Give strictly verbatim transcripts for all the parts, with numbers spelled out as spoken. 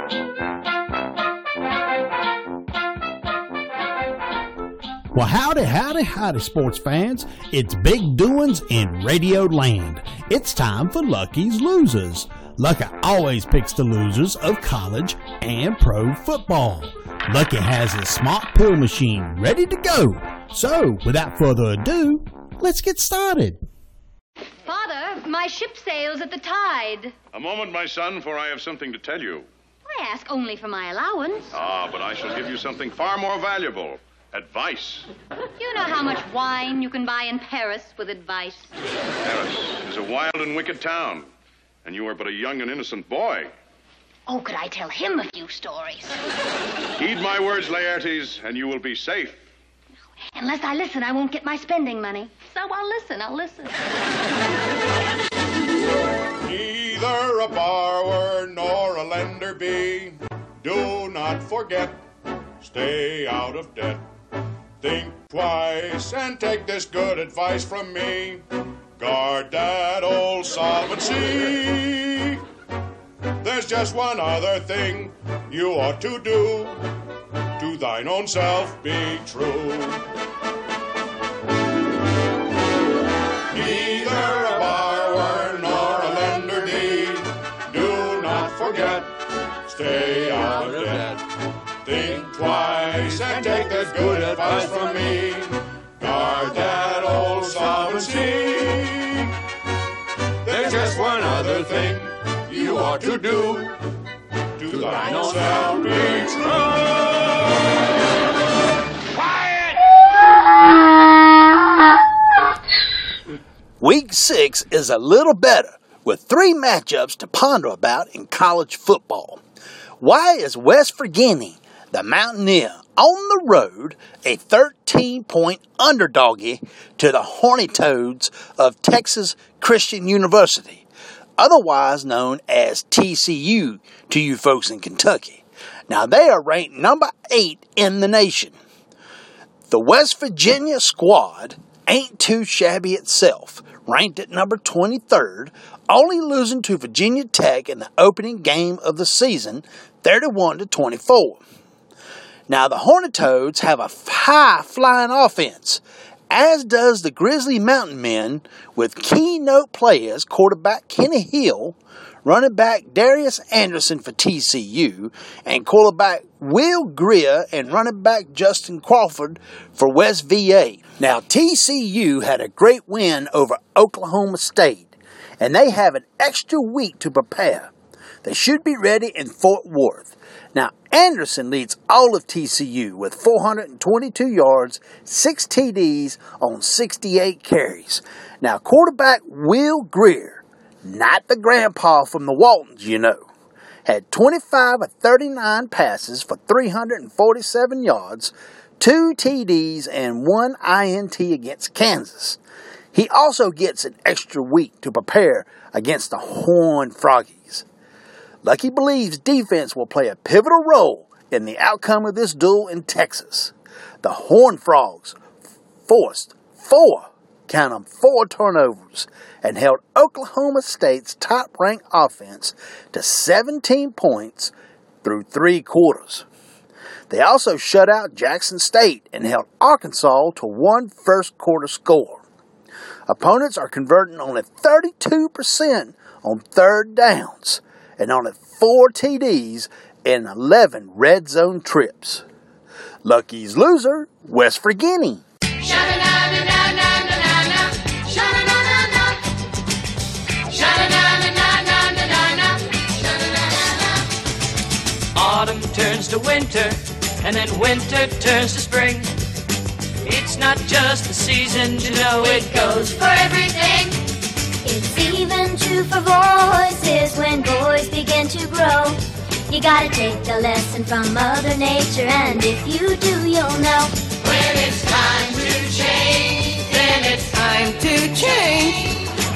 Well, howdy, howdy, howdy, sports fans. It's big doings in Radio Land. It's time for Lucky's Losers. Lucky always picks the losers of college and pro football. Lucky has his smart pill machine ready to go. So, without further ado, let's get started. Father, my ship sails at the tide. A moment, my son, for I have something to tell you. I ask only for my allowance. Ah, but I shall give you something far more valuable. Advice. You know how much wine you can buy in Paris with advice. Paris is a wild and wicked town, and you are but a young and innocent boy. Oh, could I tell him a few stories? Heed my words, Laertes, and you will be safe. Unless I listen, I won't get my spending money. So I'll listen, I'll listen. Neither a borrower nor a lender be. Do not forget, stay out of debt. Think twice and take this good advice from me. Guard that old solvency. There's just one other thing you ought to do. To thine own self be true. Neither a borrower nor a lender be. Do not forget, stay out of debt. Think twice and take this good advice from me. Guard that old solvency. There's just one other thing you ought to do. To thine own self be true. Quiet! Week six is a little better, with three matchups to ponder about in college football. Why is West Virginia, the Mountaineer, on the road a thirteen-point underdoggy to the Horny Toads of Texas Christian University, otherwise known as T C U to you folks in Kentucky? Now, they are ranked number eight in the nation. The West Virginia squad ain't too shabby itself, ranked at number twenty-third, only losing to Virginia Tech in the opening game of the season, thirty-one to twenty-four. Now, the Horned Toads have a high-flying offense, as does the Grizzly Mountain Men, with keynote players quarterback Kenny Hill, running back Darius Anderson for T C U, and quarterback Will Greer and running back Justin Crawford for West V A. Now, T C U had a great win over Oklahoma State, and they have an extra week to prepare. They should be ready in Fort Worth. Now, Anderson leads all of T C U with four hundred twenty-two yards, six T Ds on sixty-eight carries. Now, quarterback Will Greer, not the grandpa from the Waltons, you know, had twenty-five of thirty-nine passes for three hundred forty-seven yards, two T Ds, and one I N T against Kansas. He also gets an extra week to prepare against the Horned Froggies. Lucky believes defense will play a pivotal role in the outcome of this duel in Texas. The Horned Frogs forced four, count them, four turnovers and held Oklahoma State's top-ranked offense to seventeen points through three quarters. They also shut out Jackson State and held Arkansas to one first-quarter score. Opponents are converting only thirty-two percent on third downs and only four T Ds and eleven red zone trips. Lucky's loser, West Virginia. Autumn turns to winter, and then winter turns to spring. It's not just the season, you know it goes for everything. It's even true for voices when boys begin to grow. You gotta take a lesson from Mother Nature, and if you do, you'll know. When it's time to change, then it's time to change.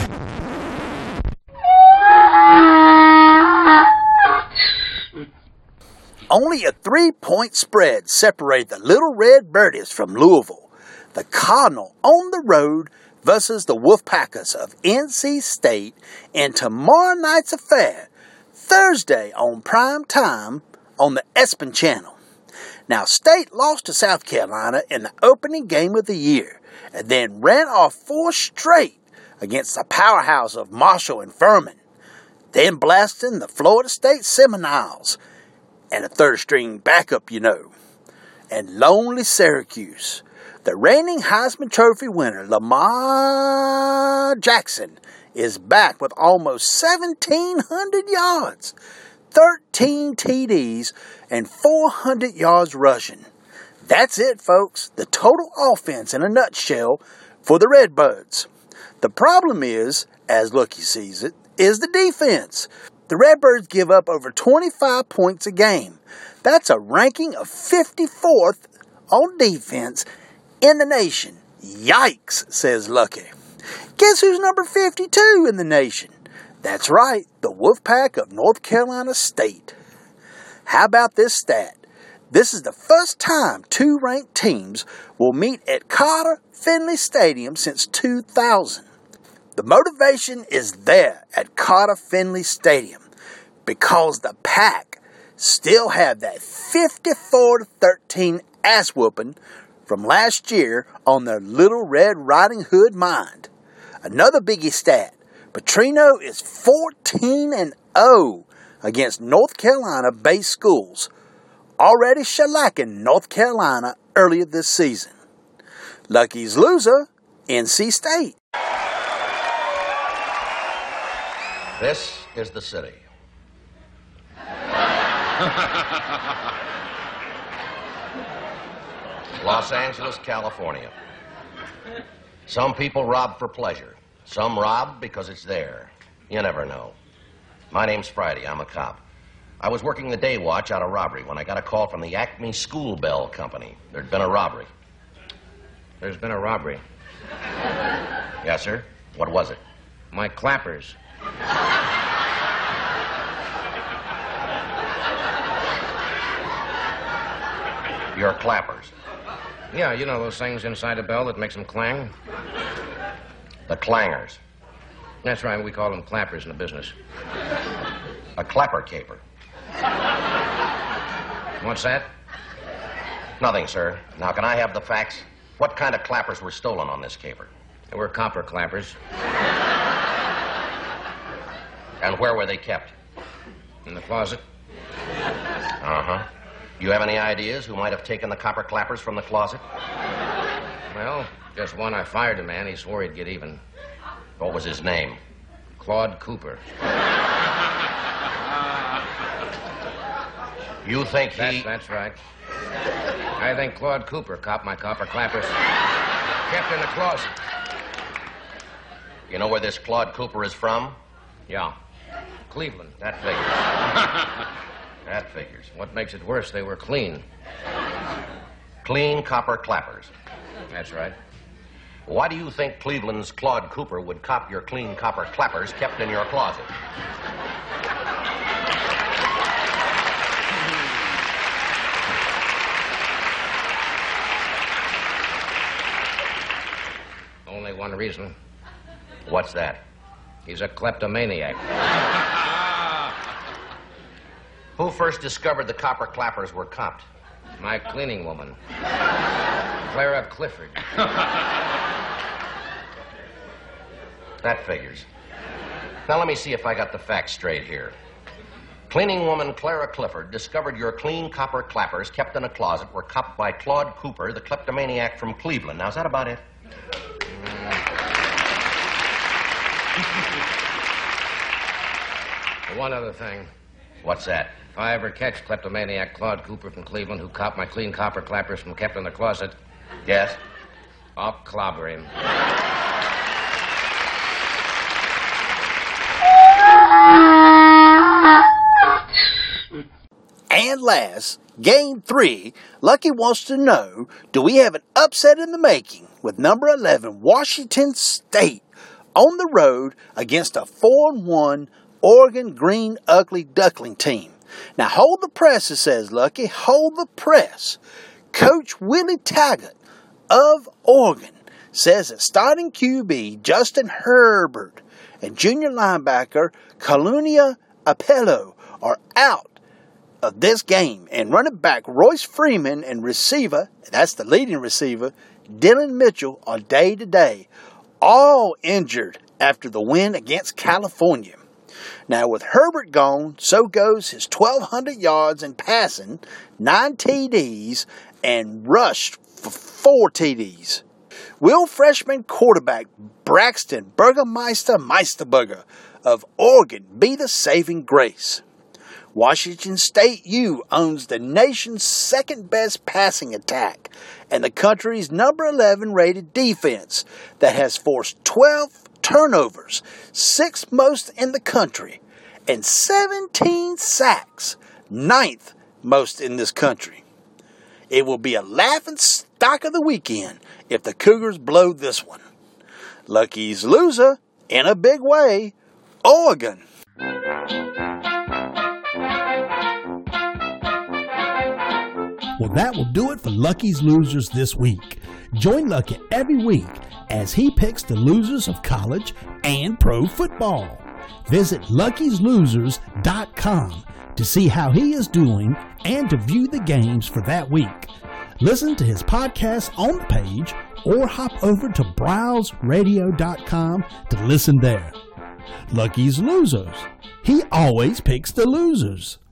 Only a three-point spread separated the Little Red Birdies from Louisville. The Cardinal on the road versus the Wolfpackers of N C State in tomorrow night's affair, Thursday on prime time on the ESPN channel. Now, State lost to South Carolina in the opening game of the year and then ran off four straight against the powerhouse of Marshall and Furman, then blasting the Florida State Seminoles and a third-string backup, you know, and lonely Syracuse. The reigning Heisman Trophy winner, Lamar Jackson, is back with almost seventeen hundred yards, thirteen T Ds, and four hundred yards rushing. That's it, folks. The total offense in a nutshell for the Redbirds. The problem is, as Lucky sees it, is the defense. The Redbirds give up over twenty-five points a game. That's a ranking of fifty-fourth on defense in the nation. Yikes, says Lucky. Guess who's number fifty-two in the nation? That's right, the Wolfpack of North Carolina State. How about this stat? This is the first time two ranked teams will meet at Carter Finley Stadium since two thousand. The motivation is there at Carter Finley Stadium because the Pack still have that fifty-four to thirteen ass whooping from last year on their Little Red Riding Hood mind. Another biggie stat, Petrino is fourteen and oh against North Carolina-based schools, already shellacking North Carolina earlier this season. Lucky's loser, N C State. This is the city. Los Angeles, California. Some people rob for pleasure. Some rob because it's there. You never know. My name's Friday. I'm a cop. I was working the day watch out of robbery when I got a call from the Acme School Bell Company. There'd been a robbery. There's been a robbery. Yes, sir? What was it? My clappers. Your clappers? Yeah, you know those things inside a bell that makes them clang? The clangers. That's right, we call them clappers in the business. A clapper caper. What's that? Nothing, sir. Now, can I have the facts? What kind of clappers were stolen on this caper? They were copper clappers. And where were they kept? In the closet. Uh-huh. Do you have any ideas who might have taken the copper clappers from the closet? Well, just one. I fired a man. He swore he'd get even. What was his name? Claude Cooper. You think he... That's, that's right. I think Claude Cooper copped my copper clappers. Kept in the closet. You know where this Claude Cooper is from? Yeah. Cleveland. That figures. That figures. What makes it worse, they were clean. Clean copper clappers. That's right. Why do you think Cleveland's Claude Cooper would cop your clean copper clappers kept in your closet? Only one reason. What's that? He's a kleptomaniac. Who first discovered the copper clappers were copped? My cleaning woman, Clara Clifford. That figures. Now let me see if I got the facts straight here. Cleaning woman Clara Clifford discovered your clean copper clappers kept in a closet were copped by Claude Cooper, the kleptomaniac from Cleveland. Now, is that about it? One other thing. What's that? If I ever catch kleptomaniac Claude Cooper from Cleveland who copped my clean copper clappers from kept in the closet... Yes? I'll clobber him. And last, game three, Lucky wants to know, do we have an upset in the making with number eleven Washington State on the road against a four and one Oregon Green Ugly Duckling team? Now hold the press, it says Lucky, hold the press. Coach Willie Taggart of Oregon says that starting Q B Justin Herbert and junior linebacker Kalunia Apello are out of this game, and running back Royce Freeman and receiver, that's the leading receiver, Dylan Mitchell, are day to day, all injured after the win against California. Now, with Herbert gone, so goes his twelve hundred yards in passing, nine T Ds, and rushed for four T Ds. Will freshman quarterback Braxton Burgermeister Meisterburger of Oregon be the saving grace? Washington State U owns the nation's second-best passing attack and the country's number eleven rated defense that has forced twelve turnovers, sixth most in the country, and seventeen sacks, ninth most in this country. It will be a laughing stock of the weekend if the Cougars blow this one. Lucky's loser, in a big way, Oregon. Well, that will do it for Lucky's Losers this week. Join Lucky every week as he picks the losers of college and pro football. Visit Lucky's Losers dot com to see how he is doing and to view the games for that week. Listen to his podcast on the page or hop over to browse radio dot com to listen there. Lucky's Losers. He always picks the losers.